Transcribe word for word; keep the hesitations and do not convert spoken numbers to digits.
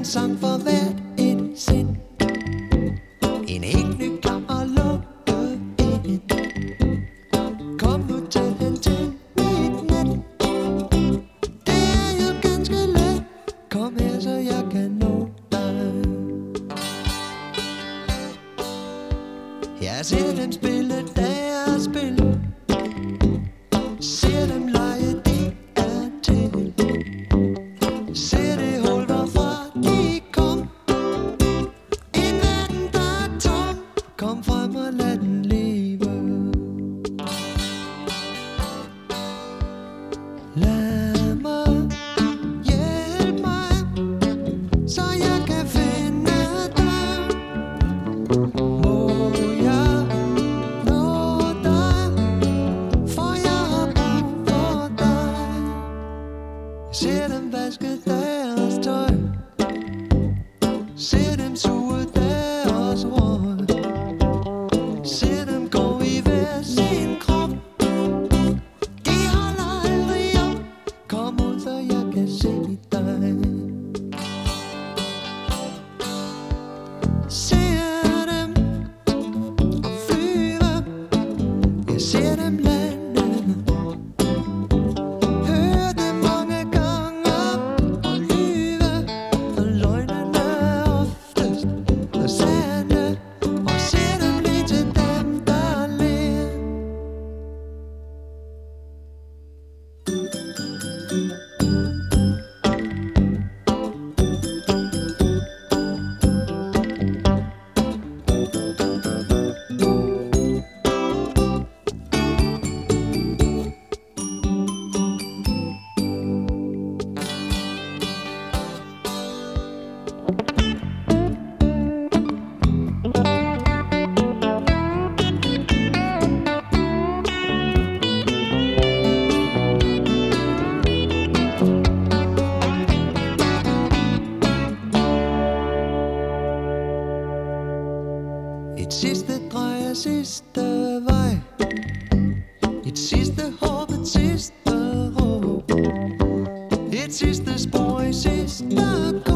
sang for hvert et sind. En helt ny klar og lukke ind. Kom nu, tag hen til mit net. Det er jo ganske let. Kom her, så jeg kan nå dig. Jeg ser dem spille deres spil. Ser dem lege, de er til. Ser det hul, hvorfra de kom. En verden, der er tom. Kom frem og lad den leve. Lad mig, hjælp mig, så jeg kan finde dig. Må jeg nå dig, for jeg har brug for dig. Se dem vaske deres tøj. Se dem suge deres røg. Se dem gå i hver sin krop. De holder aldrig op. Kom ud, så jeg kan se dig. Ser dem og flyve. Jeg ser dem lande. Hører dem mange gange og lyve. Og løgnene er oftest og sande. Og ser dem lige til dem, der ler. Et sidste drej af sidste vej. Et sidste håb, et sidste råb. Et sidste spor i sidste